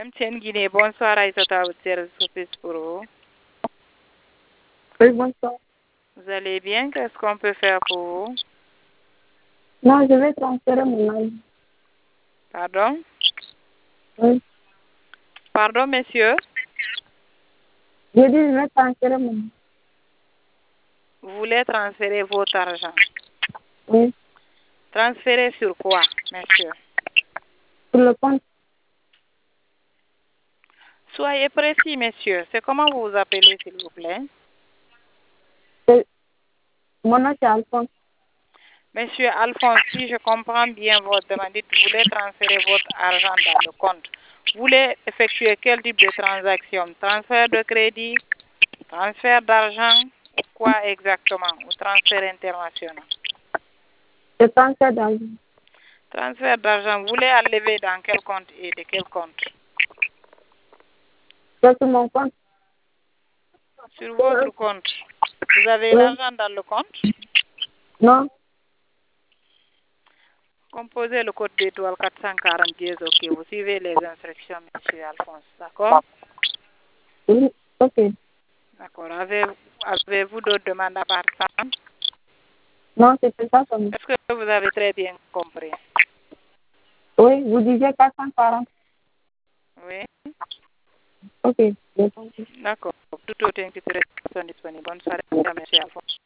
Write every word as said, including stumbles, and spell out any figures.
Tienne Guinée, bonsoir Aïssata Outsier, Sophie pour vous. Oui, bonsoir. Vous allez bien? Qu'est-ce qu'on peut faire pour vous? Non, je vais transférer mon âme. Pardon? Oui. Pardon, monsieur? Je dis, je vais transférer mon âme. Vous voulez transférer votre argent? Oui. Transférer sur quoi, monsieur? Sur le compte. Soyez précis, monsieur. C'est comment vous vous appelez, s'il vous plaît? C'est- Mon nom, c'est Alphonse. Monsieur Alphonse, si je comprends bien votre demande, dites, vous voulez transférer votre argent dans le compte. Vous voulez effectuer quel type de transaction? Transfert de crédit, transfert d'argent, ou quoi exactement? Ou transfert international? Je transfère d'argent. Transfert d'argent, vous voulez enlever dans quel compte et de quel compte? C'est sur mon compte. Sur votre compte. Vous avez Oui. l'argent dans le compte? Non. Composez le code d'étoile quatre cent quarante dièse, ok. Vous suivez les instructions, monsieur Alphonse, d'accord? Oui. Ok. D'accord. Avez- Avez-vous d'autres demandes à part ça? Non, c'était ça seulement. Est-ce que vous avez très bien compris? Oui, vous disiez quatre cent quarante. Oui? Ok. J'ai compris. D'accord. Tout autre inquiétude sont disponibles. Bonne soirée, monsieur Alphonse.